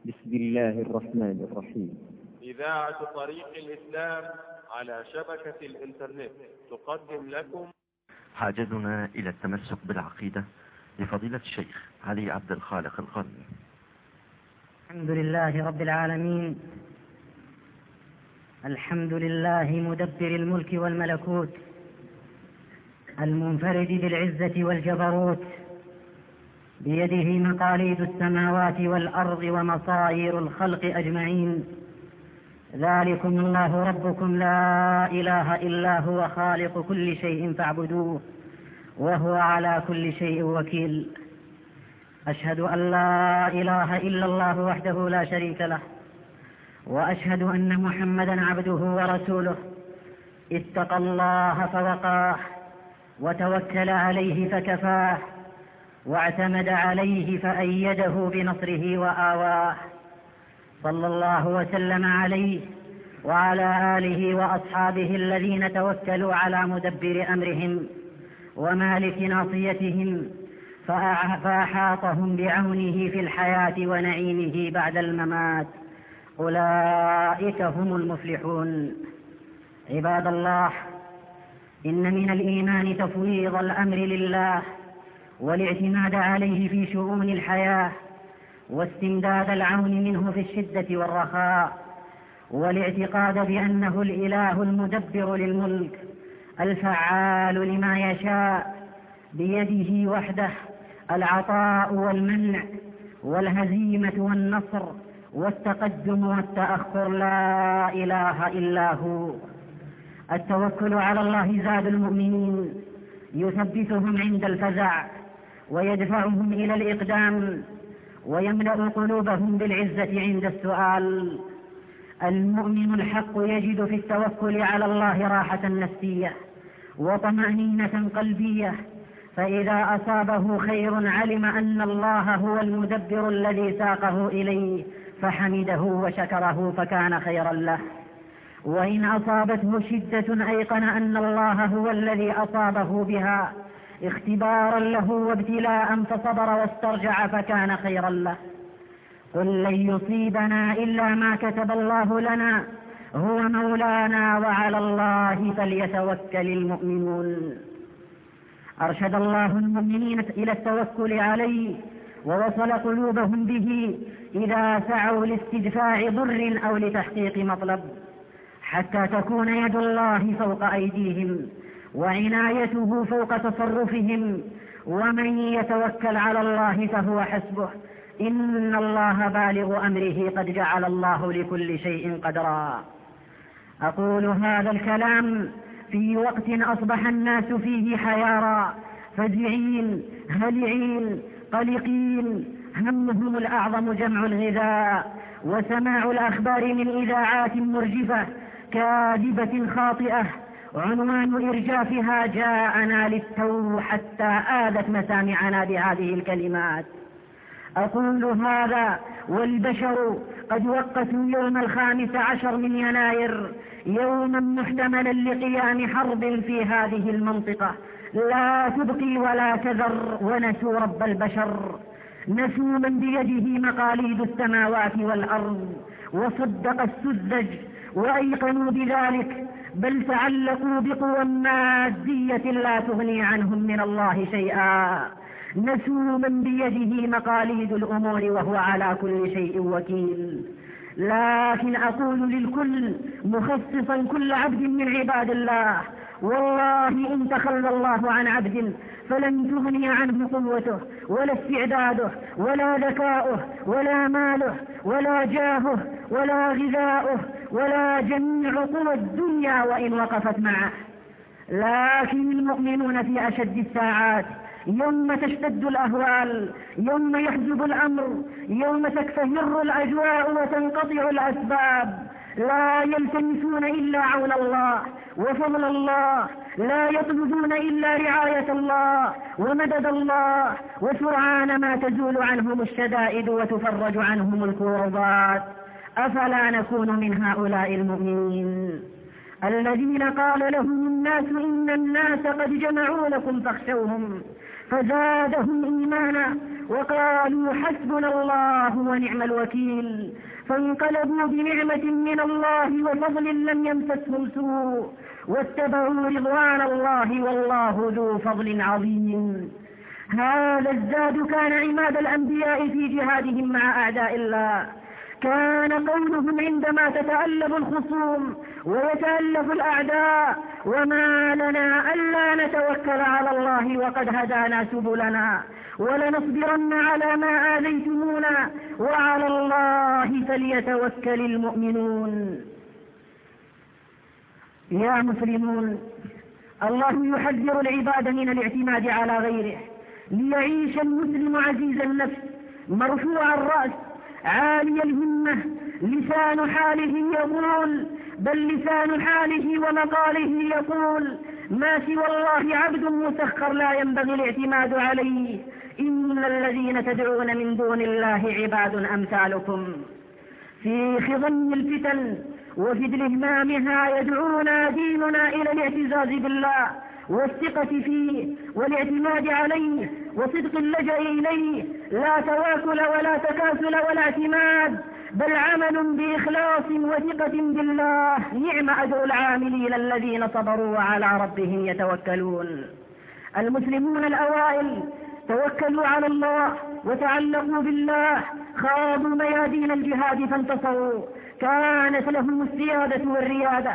بسم الله الرحمن الرحيم. إذاعة طريق الإسلام على شبكة الإنترنت تقدم لكم حاجتنا إلى التمسك بالعقيدة لفضيلة الشيخ علي عبد الخالق القرني. الحمد لله رب العالمين، الحمد لله مدبر الملك والملكوت، المنفرد بالعزة والجبروت، بيده مقاليد السماوات والأرض ومصائر الخلق أجمعين. ذلكم الله ربكم لا إله إلا هو خالق كل شيء فاعبدوه وهو على كل شيء وكيل. أشهد أن لا إله إلا الله وحده لا شريك له، وأشهد أن محمدا عبده ورسوله. اتقى الله فوقاه، وتوكل عليه فكفاه، واعتمد عليه فأيده بنصره وآواه. صلى الله وسلم عليه وعلى آله وأصحابه الذين توكلوا على مدبر أمرهم ومالك ناصيتهم، فأحاطهم بعونه في الحياة ونعيمه بعد الممات. أولئك هم المفلحون. عباد الله، إن من الإيمان تفويض الأمر لله والاعتماد عليه في شؤون الحياة، واستمداد العون منه في الشدة والرخاء، والاعتقاد بأنه الإله المدبر للملك الفعال لما يشاء، بيده وحده العطاء والمنع والهزيمة والنصر والتقدم والتأخر، لا إله إلا هو. التوكل على الله زاد المؤمنين، يثبتهم عند الفزع ويدفعهم إلى الإقدام، ويملأ قلوبهم بالعزة عند السؤال. المؤمن الحق يجد في التوكل على الله راحة نفسية وطمأنينة قلبية، فإذا أصابه خير علم أن الله هو المدبر الذي ساقه إليه فحمده وشكره فكان خيرا له، وإن أصابته شدة أيقن أن الله هو الذي أصابه بها اختبارا له وابتلاء فصبر واسترجع فكان خيرا له. قل لن يصيبنا إلا ما كتب الله لنا هو مولانا وعلى الله فليتوكل المؤمنون. أرشد الله المؤمنين إلى التوكل عليه ووصل قلوبهم به إذا سعوا لاستدفاع ضر أو لتحقيق مطلب، حتى تكون يد الله فوق أيديهم وعنايته فوق تصرفهم. ومن يتوكل على الله فهو حسبه، إن الله بالغ أمره قد جعل الله لكل شيء قدرا. أقول هذا الكلام في وقت أصبح الناس فيه حيارى، فزعين هلعين قلقين، همهم الأعظم جمع الغذاء وسماع الأخبار من إذاعات مرجفة كاذبة خاطئة عنوان إرجافها جاءنا للتو حتى آذت مسامعنا بهذه الكلمات. أقول هذا والبشر قد وقتوا يوم 15 من يناير يوما محتملا لقيام حرب في هذه المنطقة لا تبقي ولا تذر، ونسوا رب البشر، نسوا من بيده مقاليد السماوات والأرض، وصدق السذج وأيقنوا بذلك، بل تعلقوا بقوى مادية لا تغني عنهم من الله شيئا. نسوا من بيده مقاليد الأمور وهو على كل شيء وكيل. لكن أقول للكل مخصصا كل عبد من عباد الله، والله إن تخلى الله عن عبد فلن تغني عنه قوته ولا استعداده ولا ذكاؤه ولا ماله ولا جاهه ولا غذاؤه ولا جميع قوى الدنيا وإن وقفت معه. لكن المؤمنون في أشد الساعات، يوم تشتد الأهوال، يوم يحجب الأمر، يوم تكفهر الأجواء وتنقطع الأسباب، لا يلتمسون إلا عون الله وفضل الله، لا يطلبون إلا رعاية الله ومدد الله، وسرعان ما تزول عنهم الشدائد وتفرج عنهم الكربات. أفلا نكون من هؤلاء المؤمنين الذين قال لهم الناس إن الناس قد جمعوا لكم فاخشوهم فزادهم إيمانا وقالوا حسبنا الله ونعم الوكيل، فانقلبوا بنعمة من الله وفضل لم يمسسهم سوء واتبعوا رضوان الله والله ذو فضل عظيم. هذا الزاد كان عماد الأنبياء في جهادهم مع أعداء الله، كان قولهم عندما تتألف الخصوم ويتألف الأعداء: وما لنا ألا نتوكل على الله وقد هدانا سبلنا ولنصبرن على ما آذيتمونا وعلى الله فليتوكل المؤمنون. يا مسلمون، الله يحذر العباد من الاعتماد على غيره ليعيش المسلم عزيز النفس مرفوع الرأس عالي الهمة. لسان حاله يقول، بل لسان حاله ومقاله يقول: ما سوى الله عبد مسخر لا ينبغي الاعتماد عليه، إن الذين تدعون من دون الله عباد أمثالكم. في خضم الفتن وفي إهمامها يدعونا ديننا إلى الاعتزاز بالله والثقة فيه والاعتماد عليه وصدق اللجأ إليه، لا تواكل ولا تكاسل ولا اعتماد، بل عمل بإخلاص وثقة بالله. نعم أجر العاملين الذين صبروا وعلى ربهم يتوكلون. المسلمون الأوائل توكلوا على الله وتعلقوا بالله، خاضوا ميادين الجهاد فانتصروا، كانت لهم السيادة والريادة.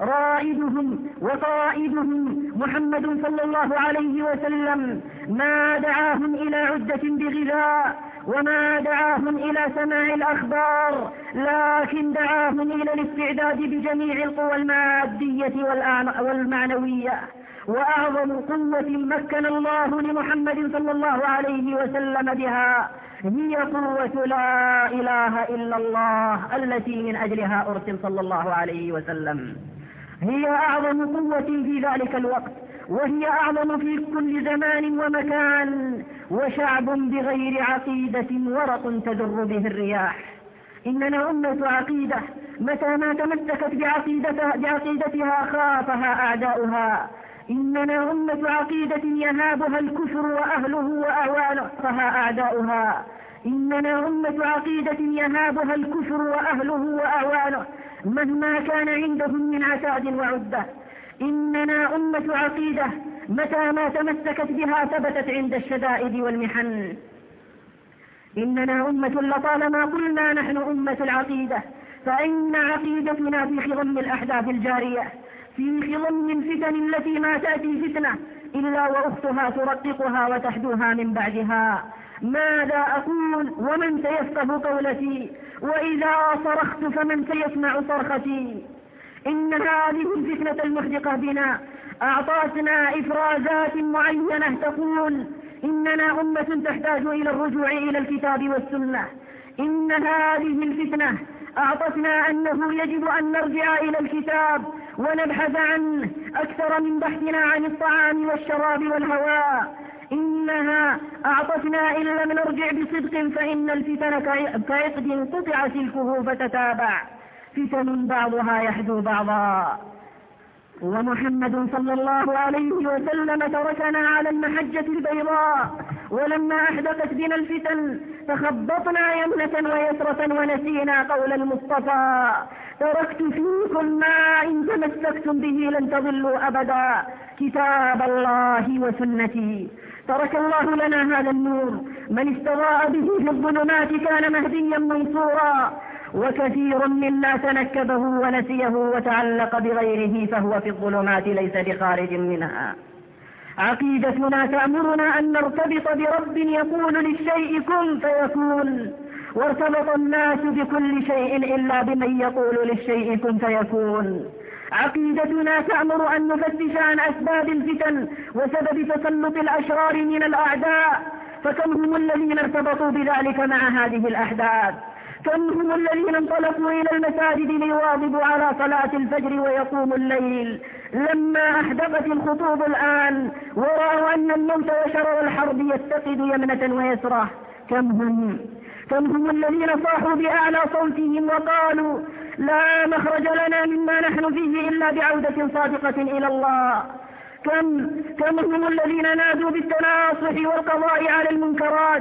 رائدهم وقائدهم محمد صلى الله عليه وسلم ما دعاهم إلى عدة بغذاء وما دعاهم إلى سماع الأخبار، لكن دعاهم إلى الاستعداد بجميع القوى المادية والمعنوية. وأعظم قوة مكن الله لمحمد صلى الله عليه وسلم بها هي قوة لا إله إلا الله التي من أجلها أرسل صلى الله عليه وسلم. هي أعظم قوة في ذلك الوقت، وهي أعظم في كل زمان ومكان. وشعب بغير عقيدة ورق تدر به الرياح. إننا أمة عقيدة، متى ما تمسكت بعقيدتها خافها أعداؤها. إننا أمة عقيدة يهابها الكفر وأهله وأعوانه فها أعداؤها. إننا أمة عقيدة يهابها الكفر وأهله وأعوانه مهما كان عندهم من عتاد وعدة. إننا أمة عقيدة متى ما تمسكت بها ثبتت عند الشدائد والمحن. إننا أمة لطالما قلنا نحن أمة العقيدة، فإن عقيدتنا في خضم الأحداث الجارية، في خضم الفتن التي ما تأتي فتنة إلا وأختها ترققها وتحدوها من بعدها. ماذا أقول ومن سيفقه قولتي؟ وإذا صرخت فمن سيسمع صرختي؟ إن هذه الفتنة المحدقة بنا أعطتنا إفرازات معينة تقول إننا أمة تحتاج إلى الرجوع إلى الكتاب والسنة. إن هذه الفتنة أعطتنا أنه يجب أن نرجع إلى الكتاب ونبحث عنه أكثر من بحثنا عن الطعام والشراب والهواء. إنها أعطتنا إن لم نرجع بصدق فإن الفتن كعقد قطع سلكه فتتابع، فتن بعضها يحدو بعضا. ومحمد صلى الله عليه وسلم تركنا على المحجة البيضاء، ولما أحدثت بنا الفتن تخبطنا يمنة ويسرة ونسينا قول المصطفى: تركت فيكم ما إن تمسكتم به لن تضلوا أبدا، كتاب الله وسنتي. ترك الله لنا هذا النور، من استضاء به في الظلمات كان مهديا منصورا، وكثير منا تنكبه ونسيه وتعلق بغيره فهو في الظلمات ليس بخارج منها. عقيدتنا تأمرنا أن نرتبط برب يقول للشيء كن فيكون، وارتبط الناس بكل شيء إلا بمن يقول للشيء كن فيكون. عقيدتنا تأمر أن نفتش عن أسباب الفتن وسبب تسلط الأشرار من الأعداء، فكم هم الذين ارتبطوا بذلك مع هذه الأحداث؟ كم هم الذين انطلقوا إلى المساجد ليواظبوا على صلاة الفجر ويقوموا الليل لما أحدقت الخطوب الآن ورأوا أن الموت وشرر الحرب يتقد يمنة ويسرة؟ كم هم الذين صاحوا بأعلى صوتهم وقالوا لا مخرج لنا مما نحن فيه إلا بعودة صادقة إلى الله؟ كم هم الذين نادوا بالتناصح والقضاء على المنكرات؟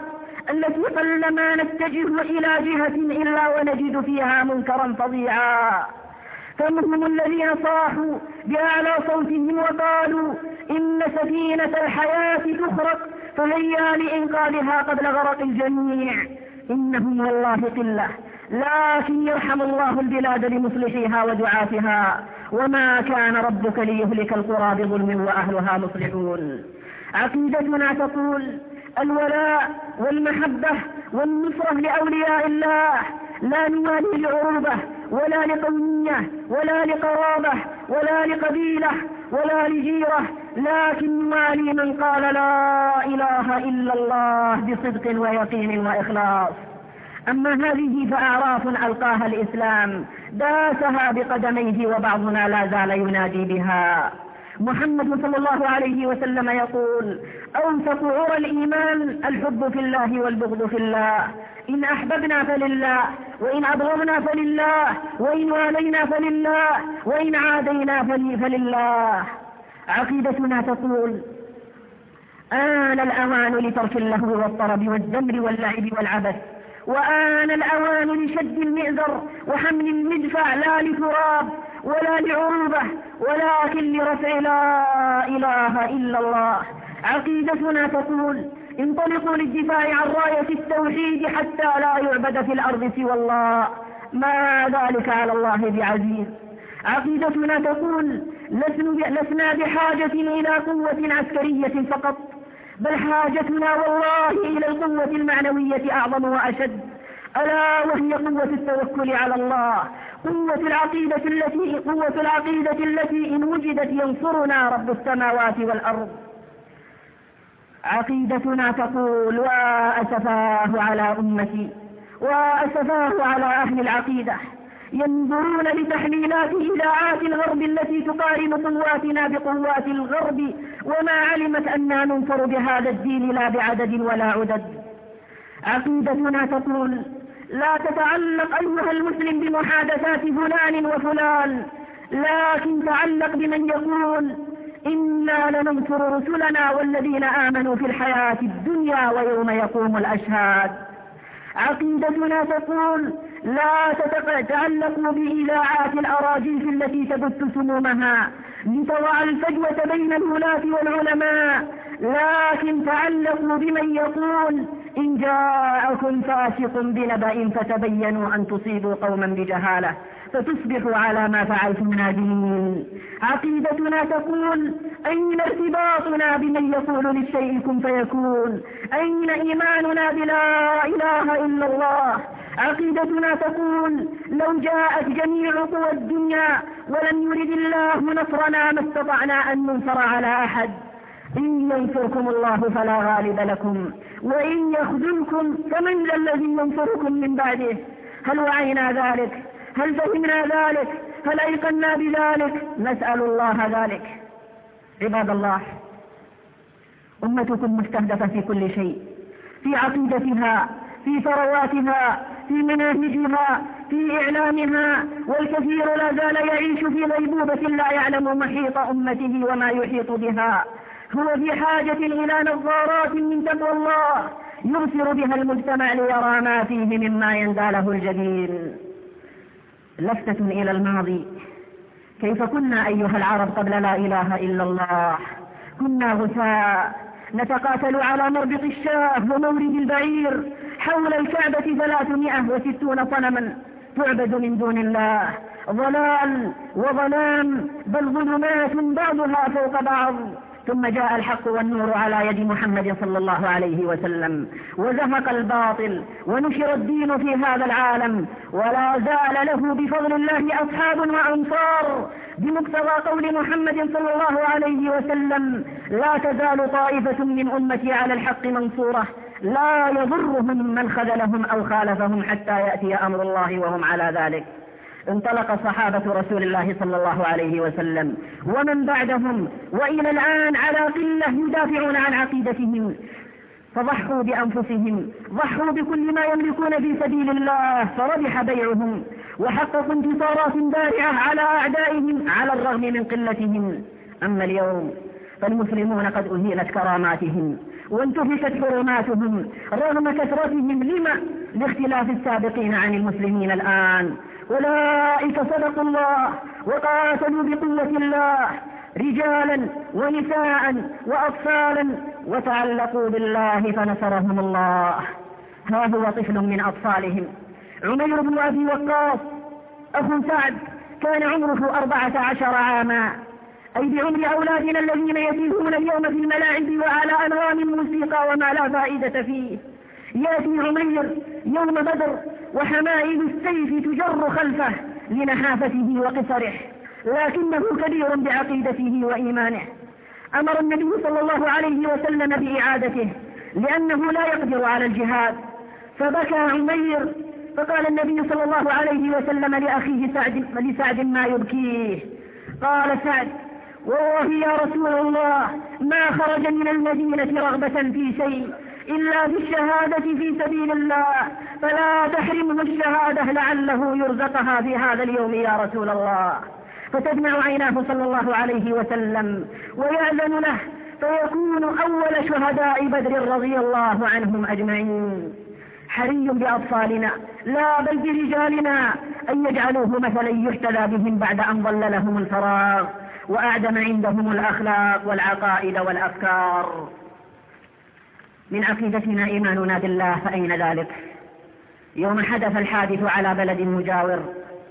التي قلما نتجه إلى جهة إلا ونجد فيها منكرا فظيعا. كم هم الذين صاحوا بأعلى صوتهم وقالوا إن سفينة الحياة تخرق فهيا لإنقاذها قبل غرق الجميع. إنهم والله قلة، لكن يرحم الله البلاد لمصلحيها ودعاتها، وما كان ربك ليهلك القرى بظلم وأهلها مصلحون. عقيدتنا تقول الولاء والمحبة والنصرة لأولياء الله، لا نوالي لعروبة ولا لقومية ولا لقرابة ولا لقبيلة ولا لجيرة، لكن نوالي من قال لا إله إلا الله بصدق ويقين وإخلاص. أما هذه فأعراف ألقاها الإسلام داسها بقدميه، وبعضنا لا زال ينادي بها. محمد صلى الله عليه وسلم يقول أوثق عرى الإيمان الحب في الله والبغض في الله، إن أحببنا فلله وإن أبغضنا فلله، وإن والينا فلله وإن عادينا فلله. عقيدتنا تقول آن الأوان لترك اللهو والطرب والزمر واللعب والعبث، وآن الأوان لشد المئزر وحمل المدفع، لا لتراب ولا لعروبة ولكن لرفع لا إله إلا الله. عقيدتنا تقول انطلقوا للدفاع عن راية التوحيد حتى لا يعبد في الأرض سوى الله، ما ذلك على الله بعزيز. عقيدتنا تقول لسنا بحاجة إلى قوة عسكرية فقط، بل حاجتنا والله إلى القوة المعنوية أعظم وأشد، ألا وهي قوة التوكل على الله، قوة العقيدة التي إن وجدت ينصرنا رب السماوات والأرض. عقيدتنا تقول وأسفاه على أمتي وأسفاه على أهل العقيدة، ينظرون لتحليلات إذاعات الغرب التي تقارن قواتنا بقوات الغرب، وما علمت أننا ننصر بهذا الدين لا بعدد ولا عدد. عقيدتنا تقول لا تتعلق أيها المسلم بمحادثات فلان وفلان، لكن تعلق بمن يقول إنا لننصر رسلنا والذين آمنوا في الحياة الدنيا ويوم يقوم الأشهاد. عقيدتنا تقول لا تتعلقوا بإذاعات الأراجيف التي تبث سمومها لتضع الفجوة بين الولاة والعلماء، لكن تعلقوا بمن يقول إن جاءكم فاسق بنبأ فتبينوا أن تصيبوا قوما بجهالة فتصبحوا على ما فعلتم نادمين. عقيدتنا تقول أين ارتباطنا بمن يقول للشيء كن فيكون؟ أين إيماننا بلا إله إلا الله؟ عقيدتنا تقول لو جاءت جميع قوى الدنيا ولم يرد الله نصرنا ما استطعنا أن ننصر على أحد. إن ينصركم الله فلا غالب لكم وإن يخذلكم فمن ذا الذي ينصركم من بعده؟ هل وعينا ذلك؟ هل فهمنا ذلك؟ هل أيقنا بذلك؟ نسأل الله ذلك. عباد الله، أمتكم مستهدفة في كل شيء، في عقيدتها، في ثرواتها، في مناهجها، في إعلامها، والكثير لا زال يعيش في غيبوبة لا يعلم محيط أمته وما يحيط بها. هو في حاجة إلى نظارات من تقوى الله يبصر بها المجتمع ليرى ما فيه مما ينداله الجبين. لفتة إلى الماضي، كيف كنا أيها العرب قبل لا إله إلا الله؟ كنا غثاء نتقاتل على مربط الشاه ومورد البعير، حول الكعبة 360 صنما تعبد من دون الله، ضلال وظلام، بل ظلمات بعضها فوق بعض. ثم جاء الحق والنور على يد محمد صلى الله عليه وسلم وزهق الباطل ونشر الدين في هذا العالم، ولا زال له بفضل الله أصحاب وأنصار، بمقتضى قول محمد صلى الله عليه وسلم لا تزال طائفة من أمتي على الحق منصورة لا يضرهم من خذلهم أو خالفهم حتى يأتي أمر الله وهم على ذلك. انطلق صحابة رسول الله صلى الله عليه وسلم ومن بعدهم وإلى الآن على قلة يدافعون عن عقيدتهم، فضحوا بأنفسهم، ضحوا بكل ما يملكون في سبيل الله، فربح بيعهم وحققوا انتصارات بارعة على أعدائهم على الرغم من قلتهم. أما اليوم فالمسلمون قد أهينت كراماتهم وانتهكت حرماتهم رغم كثرتهم لاختلاف السابقين عن المسلمين الآن. أولئك صدقوا الله وقاتلوا بقوة الله رجالا ونساء وأطفالا وتعلقوا بالله فنصرهم الله. ها هو طفل من أطفالهم عمير بن أبي وقاص أخو سعد، كان عمره 14 عاما، أي بعمر أولادنا الذين يتيهون اليوم في الملاعب وعلى أنغام الموسيقى وما لا فائدة فيه. يأتي عمير يوم بدر وحمائل السيف تجر خلفه لنحافته وقصره، لكنه كبير بعقيدته وإيمانه. أمر النبي صلى الله عليه وسلم بإعادته لأنه لا يقدر على الجهاد، فبكى عمير، فقال النبي صلى الله عليه وسلم لأخيه لسعد ما يبكيه؟ قال سعد: والله يا رسول الله ما خرج من المدينة رغبة في شيء إلا في الشهادة في سبيل الله، فلا تحرمه الشهادة لعله يرزقها في هذا اليوم يا رسول الله. فتدمع عيناه صلى الله عليه وسلم ويأذن له، فيكون أول شهداء بدر رضي الله عنهم أجمعين. حري بأطفالنا لا بل برجالنا أن يجعلوه مثلا يحتذى بهم بعد أن ضل لهم الفراغ وأعدم عندهم الأخلاق والعقائد والأفكار. من عقيدتنا إيماننا بالله، فأين ذلك؟ يوم حدث الحادث على بلد مجاور،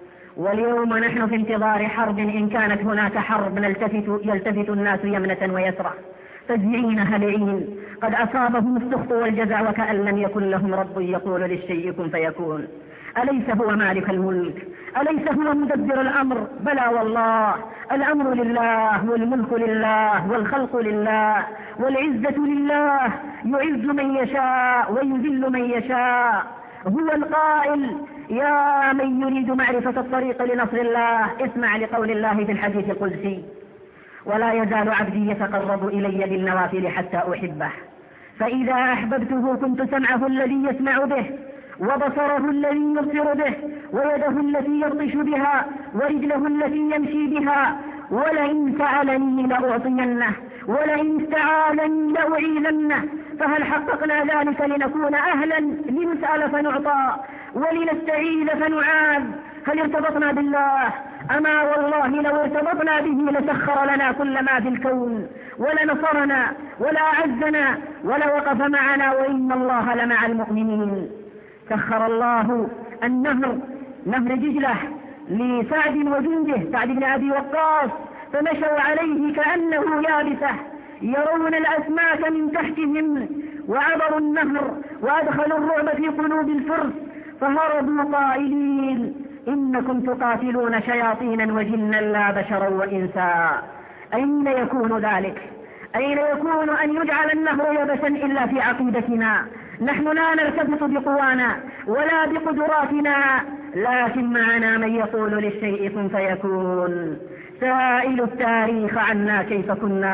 واليوم نحن في انتظار حرب، إن كانت هناك حرب يلتفت الناس يمنة ويسرى فزعين هلعين، قد أصابهم السخط والجزع وكأن لم يكن لهم رب يقول للشيء كن فيكون. أليس هو مالك الملك؟ أليس هو مدبر الأمر؟ بلى والله، الأمر لله والملك لله والخلق لله والعزة لله، يعز من يشاء ويذل من يشاء. هو القائل: يا من يريد معرفة الطريق لنصر الله اسمع لقول الله في الحديث القدسي: ولا يزال عبدي يتقرب إلي بالنوافل حتى أحبه، فإذا أحببته كنت سمعه الذي يسمع به وبصره الذي يبصر به ويده التي يبطش بها ورجله التي يمشي بها، ولئن سألني لأعطينه ولئن استعاذني لأعيذنه. فهل حققنا ذلك لنكون أهلا لنسأل فنعطى ولنستعيذ فنعاذ؟ هل ارتبطنا بالله؟ أما والله لو ارتبطنا به لسخر لنا كل ما في الكون ولنصرنا ولأعزنا ولوقف معنا، وإن الله لمع المؤمنين. سخر الله النهر، نهر دجلة، لسعد وجنده سعد بن أبي وقاص، فمشوا عليه كأنه يابسة، يرون الأسماك من تحتهم، وعبروا النهر وأدخلوا الرعب في قلوب الفرس، فهربوا قائلين: إنكم تقاتلون شياطينا وجنا لا بشرا وإنسا. أين يكون ذلك؟ أين يكون أن يجعل النهر يبسا إلا في عقيدتنا؟ نحن لا نرتبط بقوانا ولا بقدراتنا، لكن معنا من يقول للشيء كن فيكون. سائل التاريخ عنا كيف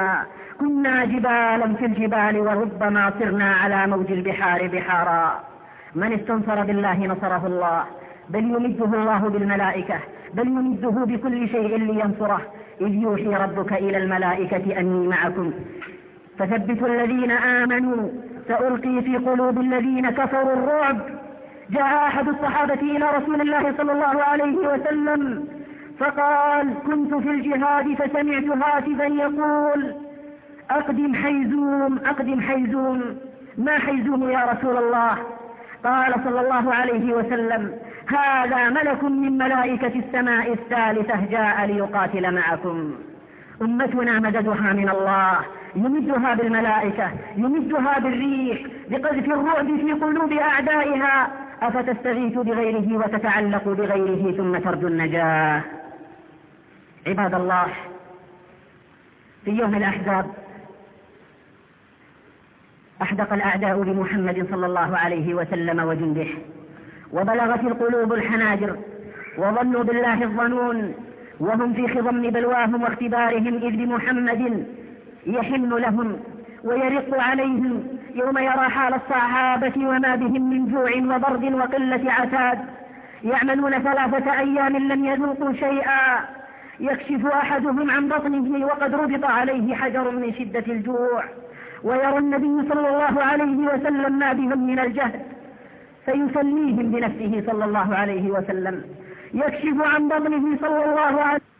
كنا جبالا في الجبال، وربما صرنا على موج البحار بحارا. من استنصر بالله نصره الله، بل يمده الله بالملائكة، بل يمده بكل شيء لينصره، إذ يوحي ربك إلى الملائكة أني معكم فثبتوا الذين آمنوا سألقي في قلوب الذين كفروا الرعب. جاء أحد الصحابة إلى رسول الله صلى الله عليه وسلم فقال: كنت في الجهاد فسمعت هاتفا يقول: أقدم حيزوم أقدم حيزوم. ما حيزوم يا رسول الله؟ قال صلى الله عليه وسلم: هذا ملك من ملائكة السماء الثالثة جاء ليقاتل معكم. أمتنا مددها من الله، يمدها بالملائكة، يمدها بالريح، بقذف الرعب في قلوب أعدائها. أفتستغيث بغيره وتتعلق بغيره ثم ترجو النجاة؟ عباد الله، في يوم الأحزاب أحدق الأعداء بمحمد صلى الله عليه وسلم وجنده، وبلغت القلوب الحناجر، وظنوا بالله الظنون، وهم في خضم بلواهم واختبارهم، إذ بمحمد يحن لهم ويرق عليهم يوم يرى حال الصحابة وما بهم من جوع وبرد وقلة عتاد، يعملون 3 أيام لم يذوقوا شيئا، يكشف أحدهم عن بطنه وقد ربط عليه حجر من شدة الجوع، ويرى النبي صلى الله عليه وسلم ما بهم من الجهل فيسليهم بنفسه صلى الله عليه وسلم، يكشف عن بطنه صلى الله عليه وسلم.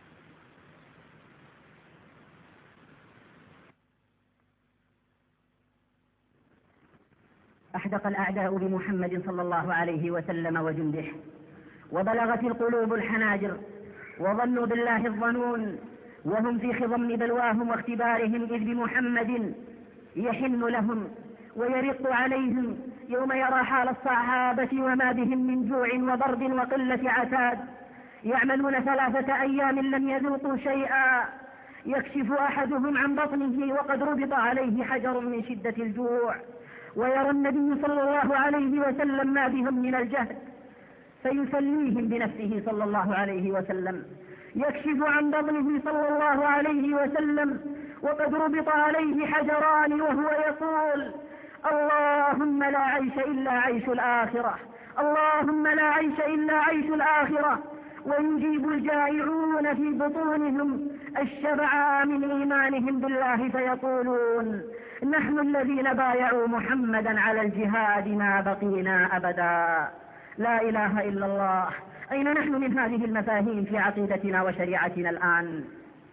أحدق الأعداء بمحمد صلى الله عليه وسلم وجنده، وبلغت القلوب الحناجر، وظنوا بالله الظنون، وهم في خضم بلواهم واختبارهم، إذ بمحمد يحن لهم ويرق عليهم يوم يرى حال الصحابة وما بهم من جوع وبرد وقلة عتاد، يعملون 3 أيام لم يذوقوا شيئا، يكشف أحدهم عن بطنه وقد ربط عليه حجر من شدة الجوع، ويرى النبي صلى الله عليه وسلم ما بهم من الجهد فيسليهم بنفسه صلى الله عليه وسلم، يكشف عن بطنه صلى الله عليه وسلم وقد ربط عليه حجران وهو يقول: اللهم لا عيش إلا عيش الآخرة، اللهم لا عيش إلا عيش الآخرة. ويجيب الجائعون في بطونهم الشبع من إيمانهم بالله فيقولون: نحن الذين بايعوا محمدا على الجهاد ما بقينا أبدا. لا إله إلا الله. أين نحن من هذه المفاهيم في عقيدتنا وشريعتنا الآن؟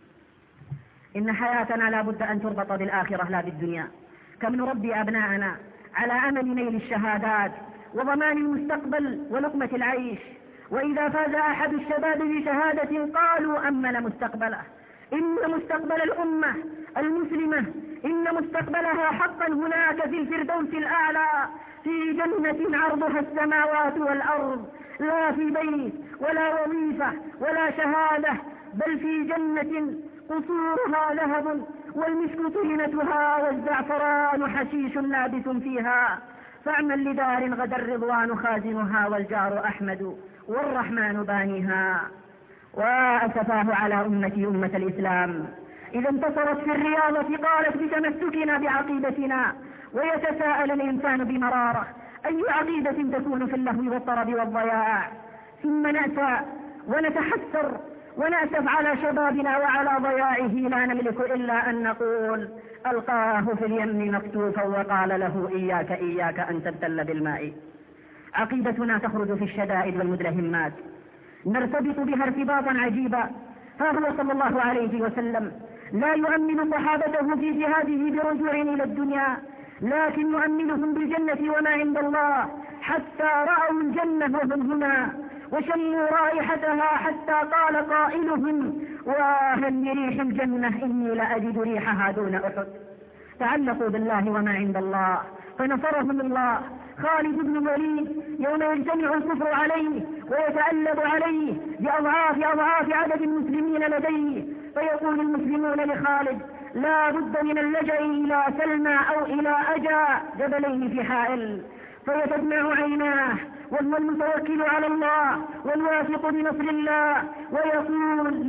إن حياتنا لا بد أن تربط بالآخرة لا بالدنيا. كم نربي أبناءنا على أمل نيل الشهادات وضمان المستقبل ولقمة العيش، وإذا فاز أحد الشباب بشهادة قالوا أمن مستقبله. إن مستقبل الأمة المسلمة، إن مستقبلها حقا هناك في الفردوس الأعلى، في جنة عرضها السماوات والأرض، لا في بيت ولا وظيفة ولا شهادة، بل في جنة قصورها ذهب والمسك طينتها والزعفران حشيش لابس فيها، فاعمل لدار غدا الرضوان خازنها والجار أحمد والرحمن بانيها. وأسفاه على أمة الإسلام إذا انتصرت في الرياضة قالت بتمسكنا بعقيدتنا، ويتساءل الإنسان بمرارة: أي عقيدة تكون في اللهو والطرب والضياع؟ ثم نأسى ونتحسر ونأسف على شبابنا وعلى ضياعه، لا نملك إلا أن نقول: ألقاه في اليم مكتوفا وقال له: إياك إياك أن تبتل بالماء. عقيدتنا تخرج في الشدائد والمدلهمات، نرتبط بها ارتباطا عجيبا. ها هو صلى الله عليه وسلم لا يؤمن صحابته في جهاده برجوع إلى الدنيا، لكن يؤمنهم بالجنة وما عند الله، حتى رأوا الجنة وهم هنا وشموا رائحتها، حتى قال قائلهم: واهل بريح الجنة إني لأجد ريحها دون أحد. تعلقوا بالله وما عند الله فنصرهم الله. خالد بن الوليد يوم يجتمع الكفر عليه ويتألب عليه بأضعاف عدد المسلمين لديه، فيقول المسلمون لخالد: لا بد من اللجأ إلى سلمى أو إلى أجا جبلين في حائل، فيتدمع عيناه وهو المتوكل على الله والواثق بنصر الله، ويقول: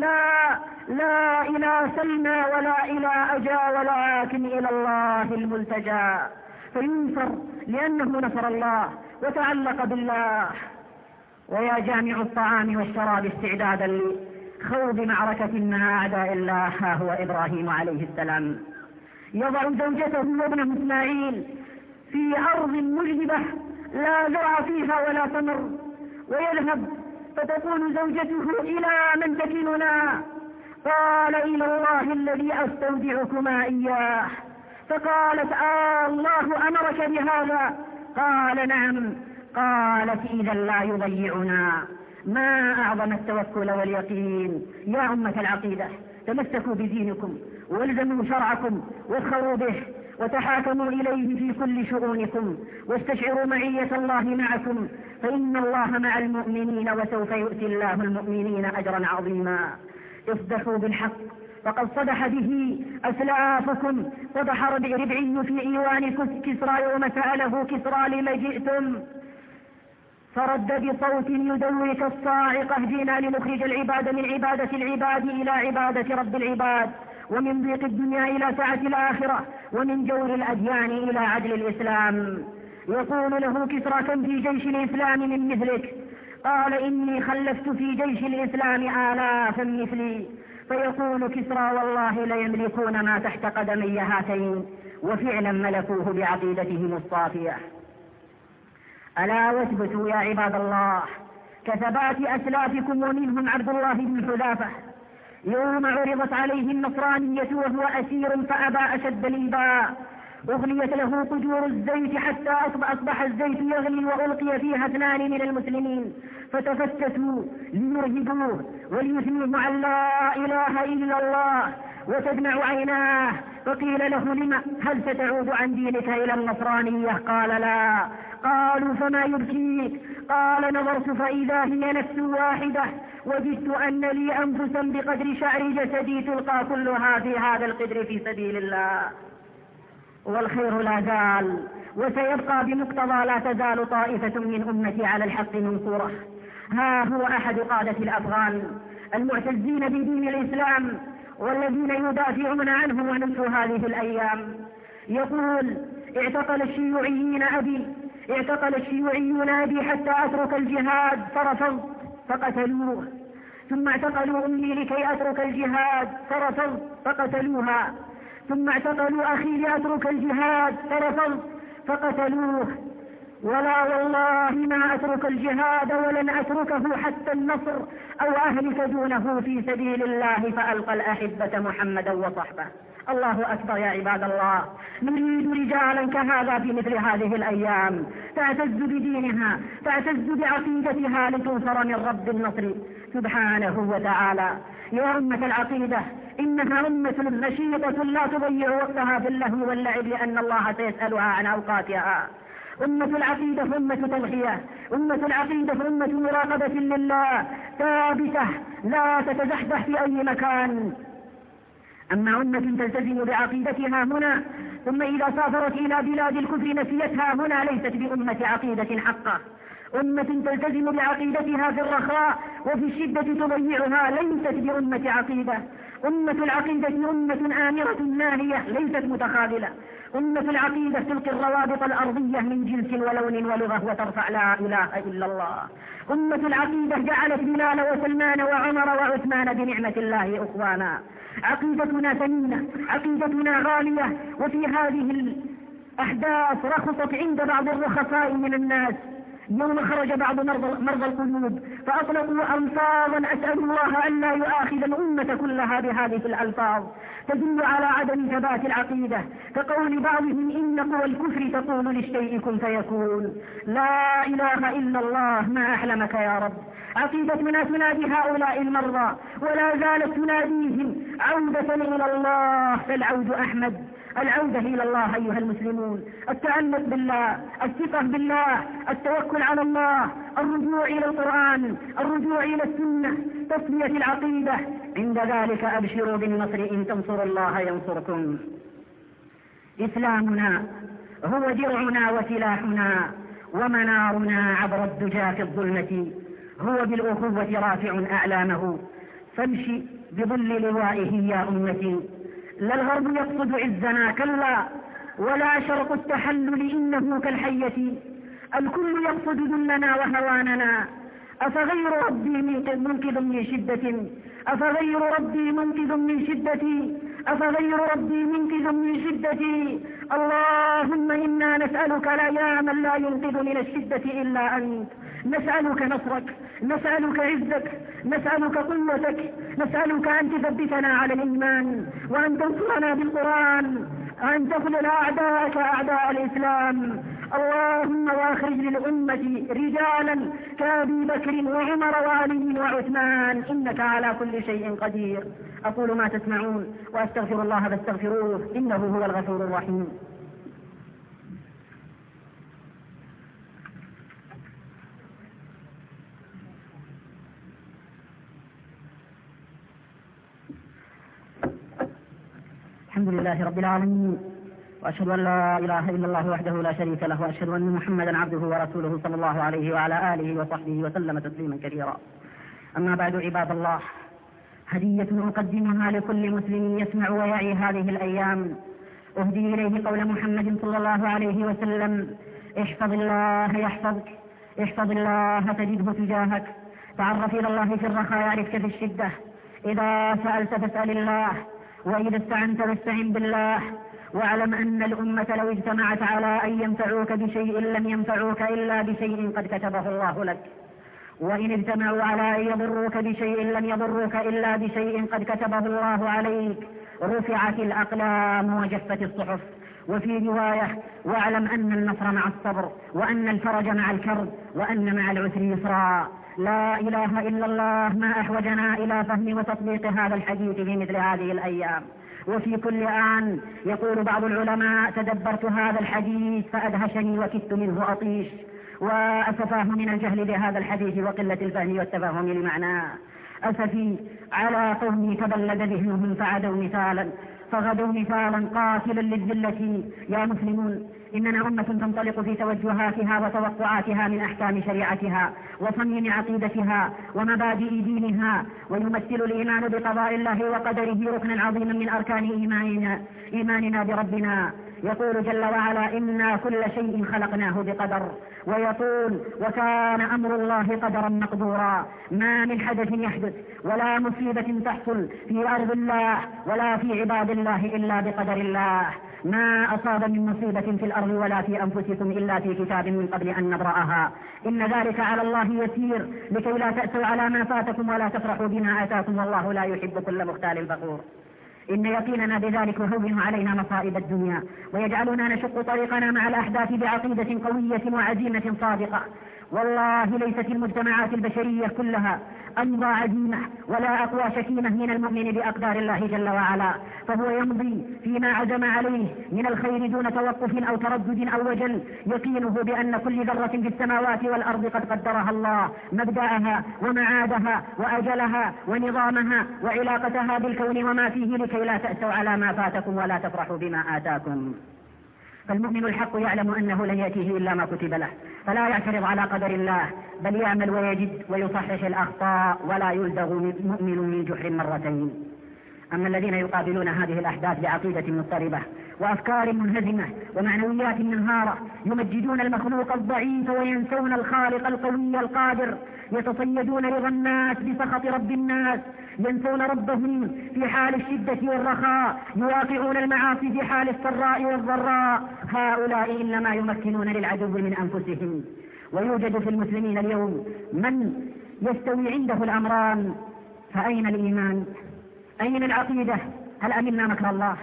لا إلى سلمى ولا إلى أجا ولكن إلى الله الملتجى. فينصر لأنه نصر الله وتعلق بالله. ويا جامع الطعام والشراب استعدادا لخوض معركة مع أعداء الله، ها هو إبراهيم عليه السلام يضع زوجته وابنه إسماعيل في أرض مجدبة لا زرع فيها ولا ثمر، ويذهب فتقول زوجته: إلى من تكلنا؟ قال: إلى الله الذي أستودعكما إياه. فقالت: الله أمرك بهذا؟ قال: نعم. قالت: إذا لا يضيعنا. ما أعظم التوكل واليقين. يا أمة العقيدة، تمسكوا بدينكم والزموا شرعكم واسخروا به وتحاكموا إليه في كل شؤونكم، واستشعروا معية الله معكم، فإن الله مع المؤمنين وسوف يؤتي الله المؤمنين أجرا عظيما. اصدحوا بالحق فقد صدح به أسلافكم. صدح ربعي في إيوان كسرى يوم سأله كسرى: لم جئتم؟ فرد بصوت يدوي كالصاعقة: جئنا لنخرج العباد من عبادة العباد إلى عبادة رب العباد، ومن ضيق الدنيا إلى سعة الآخرة، ومن جور الأديان إلى عدل الإسلام. يقول له كسرى: كم في جيش الإسلام من مثلك؟ قال: إني خلفت في جيش الإسلام آلافا مثلي. فيقول كسرى: والله ليملكون ما تحت قدمي هاتين، وفعلا ملكوه بعقيدتهم الصافية. ألا واثبتوا يا عباد الله كثبات أسلافكم، ومنهم عبد الله بن حذافة يوم عرضت عليه النصرانية وهو أسير فأبى أشد الإباء، أغليت له قدور الزيت حتى أصبح الزيت يغلي، وألقي فيها 2 من المسلمين فتفتتوا ليرهبوه وليثنوه عن لا إله إلا الله، وتدمع عيناه، فقيل له لما؟ هل ستعود عن دينك إلى النصرانية؟ قال لا. قالوا فما يبكيك؟ قال نظرت فإذا هي نفس واحدة، وجدت أن لي أنفسا بقدر شعر جسدي تلقى كلها في هذا القدر في سبيل الله. والخير لا زال وسيبقى بمقتضى لا تزال طائفة من أمتي على الحق منصورة. ها هو أحد قادة الأفغان المعتزين بدين الإسلام والذين يدافعون عنه ونشر هذه الأيام يقول: اعتقل الشيوعيون أبي حتى أترك الجهاد فرفضت فقتلوه، ثم اعتقلوا أمي لكي أترك الجهاد فرفضت فقتلوها، ثم اعتقلوا أخي لأترك الجهاد فرفضت فقتلوه، ولا والله ما أترك الجهاد ولن أتركه حتى النصر أو أهلك دونه في سبيل الله، فألقى الأحبة محمدا وصحبه. الله أكبر يا عباد الله. نريد رجالا كهذا في مثل هذه الأيام تعتز بدينها، تعتز بعقيدتها لتنصر من رب النصر سبحانه وتعالى. يا أمة العقيدة، إنها أمة نشيطة لا تضيع وقتها في اللهو واللعب، لأن الله سيسألها عن أوقاتها. أمة العقيدة أمة تضحية، أمة العقيدة أمة مراقبة لله ثابتة لا تتزحزح في أي مكان. أما أمة تلتزم بعقيدتها هنا ثم إذا سافرت إلى بلاد الكفر نسيتها هنا ليست بأمة عقيدة حقة. أمة تلتزم بعقيدتها في الرخاء وفي الشدة تضيعها ليست بأمة عقيدة. أمة العقيدة أمة آمرة ناهية ليست متخاذلة. أمة العقيدة تلقي الروابط الأرضية من جنس ولون ولغة وترفع لا إله إلا الله. أمة العقيدة جعلت بلال وسلمان وعمر وعثمان بنعمة الله أخوانا. عقيدتنا ثمينة، عقيدتنا غالية، وفي هذه الأحداث رخصت عند بعض الرخصاء من الناس يوم خرج بعض مرضى القلوب فأطلقوا ألفاظا أسأل الله أن لا يؤاخذ الأمة كلها بهذه الألفاظ تدل على عدم ثبات العقيدة، كقول بعضهم إن قوى الكفر تقول للشيء كن فيكون. لا إله إلا الله، ما أحلمك يا رب. عقيدتنا تنادي هؤلاء المرضى ولا زالت تناديهم عودة إلى الله، فالعود أحمد. العودة إلى الله أيها المسلمون، التعلق بالله، الثقة بالله، التوكل على الله، الرجوع إلى القرآن، الرجوع إلى السنة، تصفية العقيدة. عند ذلك أبشروا بالنصر إن تنصروا الله ينصركم. إسلامنا هو درعنا وسلاحنا ومنارنا عبر الدجى في الظلمة، هو بالأخوة رافع أعلامه، فامشي بظل لوائه يا أمتي. لا الغرب يقصد عزنا كلا، ولا شرق التحلل إنه كالحية، الكل يقصد ذلنا وهواننا. أفغير ربي منقذ من شدة، أفغير ربي منقذ من شدتي، أفغير ربي منقذ من شدتي. اللهم إنا نسألك يا من لا ينقذ من الشدة إلا أنت، نسألك نصرك، نسألك عزك، نسألك قوتك، نسألك أن تثبتنا على الإيمان، وأن تنصرنا بالقرآن، أن تخذل أعداءك أعداء الإسلام. اللهم واخرج للأمة رجالا كأبي بكر وعمر وعلي وعثمان، إنك على كل شيء قدير. أقول ما تسمعون وأستغفر الله فاستغفروه إنه هو الغفور الرحيم. الحمد لله رب العالمين، وأشهد أن لا إله إلا الله وحده لا شريك له، وأشهد أن محمدا عبده ورسوله صلى الله عليه وعلى آله وصحبه وسلم تسليما كثيرا. أما بعد عباد الله، هدية أقدمها لكل مسلم يسمع ويعي هذه الأيام، أهدي إليه قول محمد صلى الله عليه وسلم: احفظ الله يحفظك، احفظ الله تجده تجاهك، تعرف إلى الله في الرخاء يعرفك في الشدة، إذا سألت فاسأل الله، وإذا استعنت فاستعن بالله، واعلم أن الأمة لو اجتمعت على أن ينفعوك بشيء لم ينفعوك إلا بشيء قد كتبه الله لك، وإن اجتمعوا على أن يضروك بشيء لم يضروك إلا بشيء قد كتبه الله عليك. رفعت الأقلام وجفت الصحف. وفي رواية: واعلم أن النصر مع الصبر، وأن الفرج مع الكرب، وأن مع العسر يسرا. لا إله إلا الله، ما أحوجنا إلى فهم وتطبيق هذا الحديث في مثل هذه الأيام. وفي كل آن. يقول بعض العلماء: تدبرت هذا الحديث فأدهشني وكدت منه أطيش، وأسفاه من الجهل بهذا الحديث وقلة الفهم والتفاهم لمعناه. أسفي على قومي تبلد ذهنهم فعدوا مثالا فغدوا مثالا قاتلا للذلة. يا مسلمون، إننا أمة تنطلق في توجهاتها وتوقعاتها من أحكام شريعتها وصميم عقيدتها ومبادئ دينها، ويمثل الإيمان بقضاء الله وقدره ركنا عظيما من أركان إيماننا بربنا. يقول جل وعلا: إنا كل شيء خلقناه بقدر. ويقول: وكان أمر الله قدرا مقدورا. ما من حدث يحدث ولا مصيبة تحصل في أرض الله ولا في عباد الله إلا بقدر الله. ما أصاب من مصيبة في الأرض ولا في أنفسكم إلا في كتاب من قبل أن نبرأها. إن ذلك على الله يسير، لكي لا تأسوا على ما فاتكم ولا تفرحوا بما آتاكم، والله لا يحب كل مختال فخور. إن يقيننا بذلك يهون علينا مصائب الدنيا ويجعلنا نشق طريقنا مع الأحداث بعقيدة قوية وعزيمة صادقة. والله ليست المجتمعات البشرية كلها أمضى عزيمة ولا أقوى شكيمة من المؤمن بأقدار الله جل وعلا، فهو يمضي فيما عزم عليه من الخير دون توقف أو تردد أو وجل، يقينه بأن كل ذرة في السماوات والأرض قد قدرها الله، مبدأها ومعادها وأجلها ونظامها وعلاقتها بالكون وما فيه، لكي لا تأسوا على ما فاتكم ولا تفرحوا بما آتاكم. فالمؤمن الحق يعلم أنه لن يأتيه إلا ما كتب له، فلا يعترض على قدر الله، بل يعمل ويجد ويصحح الأخطاء، ولا يلدغ مؤمن من جحر مرتين. أما الذين يقابلون هذه الأحداث بعقيدة مضطربة وأفكار منهزمة ومعنويات منهارة، يمجدون المخلوق الضعيف وينسون الخالق القوي القادر، يتصيدون رضا الناس بسخط رب الناس، ينسون ربهم في حال الشدة والرخاء، يواقعون المعاصي في حال السراء والضراء. هؤلاء إنما يمكنون للعدو من أنفسهم. ويوجد في المسلمين اليوم من يستوي عنده الأمران، فأين الإيمان؟ أين العقيدة؟ هل أمنا مكر الله؟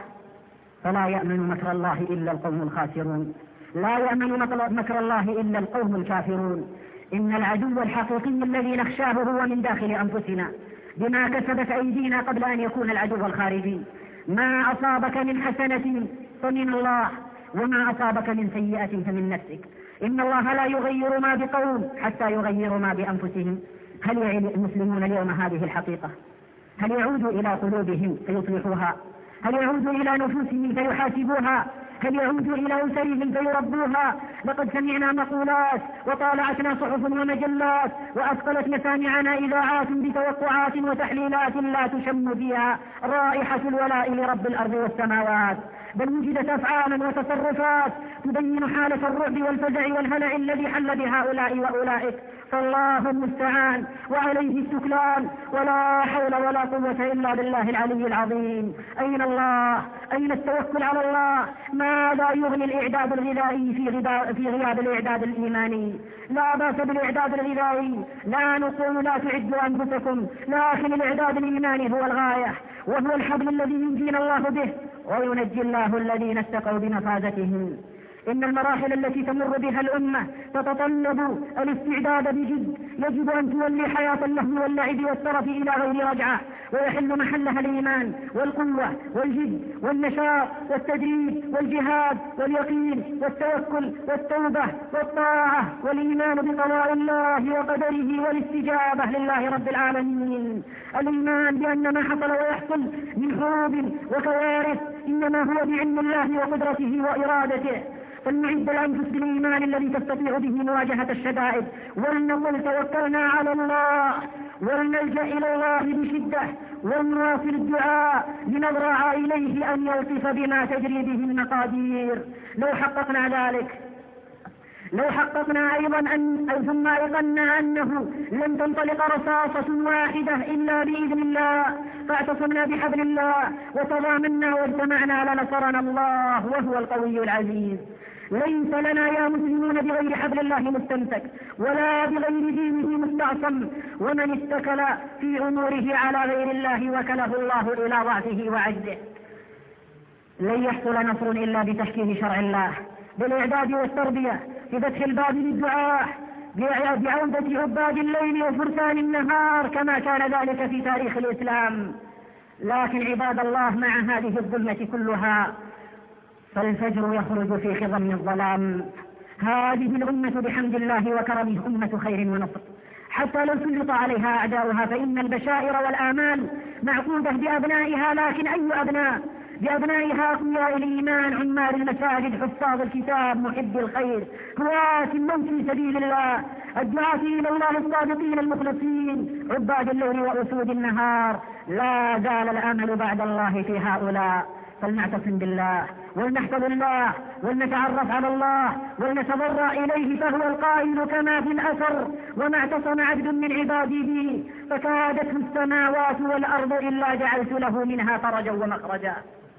فلا يأمن مكر الله إلا القوم الخاسرون، لا يأمن مكر الله إلا القوم الكافرون. إن العدو الحقيقي الذي نخشاه هو من داخل أنفسنا، بما كسبت أيدينا قبل أن يكون العدو الخارجي. ما أصابك من حسنة فمن الله، وما أصابك من سيئة فمن نفسك. إن الله لا يغير ما بقوم حتى يغيروا ما بأنفسهم. هل يعي المسلمون اليوم هذه الحقيقة؟ هل يعودوا إلى قلوبهم فيصلحوها؟ هل يعودوا إلى نفوسهم فيحاسبوها؟ هل يعودوا إلى أسرهم فيربوها؟ لقد سمعنا مقولات وطالعتنا صحف ومجلات وأثقلت مسامعنا إذاعات بتوقعات وتحليلات لا تشم فيها رائحة الولاء لرب الأرض والسماوات، بل وجدت أفعالا وتصرفات تبين حالة الرعب والفزع والهلع الذي حل بهؤلاء وأولئك. فالله المستعان وعليه التكلان، ولا حول ولا قوة إلا بالله العلي العظيم. أين الله؟ أين التوكل على الله؟ ماذا يغني الإعداد الغذائي في غياب الإعداد الإيماني؟ لا بأس بالإعداد الغذائي، لا نقول لا تعدوا أنفسكم، لكن الإعداد الإيماني هو الغاية، وهو الحبل الذي ينجينا الله به وينجي الله الذين اتقوا بمفازتهم. إن المراحل التي تمر بها الأمة تتطلب الاستعداد بجد، يجب أن تولي حياة اللهو واللعب والترف إلى غير رجعة، ويحل محلها الإيمان والقوة والجد والنشاط والتدريب والجهاد واليقين والتوكل والتوبة والطاعة والإيمان بقضاء الله وقدره والاستجابة لله رب العالمين. الإيمان بأن ما حصل ويحصل من حروب وكوارث إنما هو بعلم الله وقدرته وإرادته. فلنعد الأنفس بالإيمان الذي تستطيع به مواجهة الشدائد، ولنقل توكلنا على الله، ولنلجأ إلى الله بشدة، ونواصل الدعاء لنضرع إليه أن يلطف بما تجري به المقادير. لو حققنا ذلك لو حققنا أيضا ثم أيقنا أنه لن تنطلق رصاصة واحدة إلا بإذن الله، فاعتصمنا بحبل الله وتضامنا واجتمعنا لنصرنا الله وهو القوي العزيز. ليس لنا يا مسلمون بغير حبل الله مستمسك ولا بغير دينه مستعصم، ومن اتكل في أموره على غير الله وكله الله إلى ضعفه وعجزه. لن يحصل نصر إلا بتحكيم شرع الله، بالإعداد والتربية، بفتح الباب للدعاء، بعودة عباد الليل وفرسان النهار كما كان ذلك في تاريخ الإسلام. لكن عباد الله مع هذه الظلمة كلها فالفجر يخرج في خضم الظلام. هذه الأمة بحمد الله وكرمه أمة خير ونصر، حتى لو سلط عليها أعداؤها فإن البشائر والآمال معقودة بأبنائها. لكن أي أبناء؟ بأبنائها أقوياء الإيمان، عمار المساجد، حفاظ الكتاب، محب الخير، قوات الموت في سبيل الله، الدعاة إلى الله الصادقين المخلصين، عباد الليل وأسود النهار. لا زال الأمل بعد الله في هؤلاء. فلنعتصم بالله ولنحفظ الله ولنتعرف على الله ولنتضرع إليه، فهو القائل كما في الأثر: وما اعتصم عبد من عبادي بي فكادته السماوات والأرض إلا جعلت له منها فرجا ومخرجا.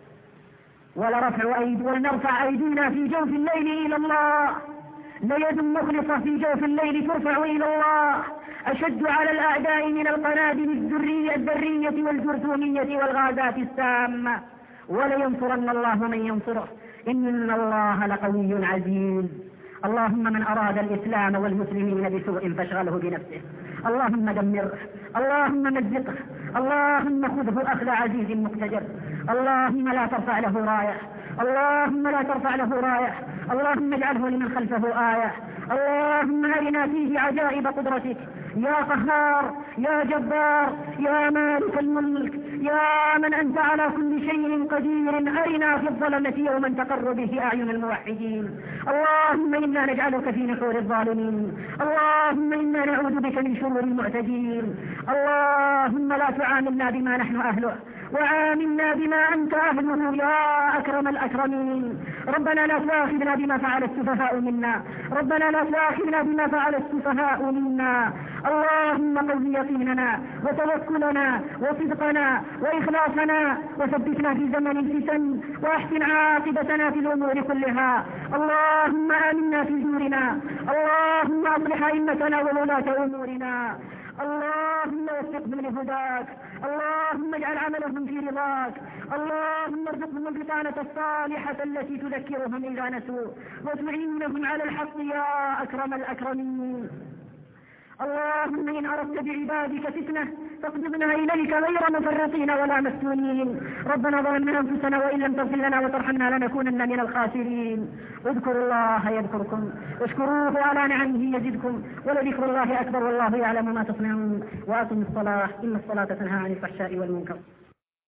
ولنرفع أيدينا في جوف الليل إلى الله، ليد مخلصة في جوف الليل ترفع إلى الله، أشد على الأعداء من القنابل الذرية والجرثومية والغازات السامة. ولينصرن الله من ينصره، إن الله لقوي عزيز. اللهم من أراد الإسلام والمسلمين بسوء فاشغله بنفسه، اللهم دمره، اللهم مزقه، اللهم خذه أخذ عزيز مقتدر. اللهم لا ترفع له راية، اللهم لا ترفع له راية، اللهم اجعله لمن خلفه آية. اللهم أرنا فيه عجائب قدرتك يا قهار يا جبار يا مالك الملك يا من أنت على كل شيء قدير. أرنا في الظلمة يوما تقر به أعين الموحدين. اللهم إنا نجعلك في نحور الظالمين، اللهم إنا نعوذ بك من شرور المعتدين. اللهم لا تعاملنا بما نحن أهله وعاملنا بما أنت أهله يا أكرم الأكرمين. ربنا لا تؤاخذنا بما فعل السفهاء منا، ربنا لا تؤاخذنا بما فعل السفهاء منا. اللهم قوي يقيننا وتوكلنا وصدقنا وإخلاصنا، وثبتنا في زمن الفتن، وأحسن عاقبتنا في الأمور كلها. اللهم آمنا في دورنا، اللهم أصلح أئمتنا وولاة أمورنا، اللهم وفقهم لهداك، اللهم اجعل عملهم في رضاك، اللهم ارزقهم البطانة الصالحة التي تذكرهم إذا نسوا وتعينهم على الحق يا أكرم الأكرمين. اللهم إن أردت بعبادك فتنة فاقبضنا إليك غير مفرطين ولا مفتونين. ربنا ظلمنا أنفسنا وإن لم تغفر لنا وترحمنا لنكونن من الخاسرين. اذكروا الله يذكركم واشكروه على نعمه يزدكم ولذكر الله أكبر والله يعلم ما تصنعون. وأقم الصلاة إن الصلاة تنهى عن الفحشاء والمنكر.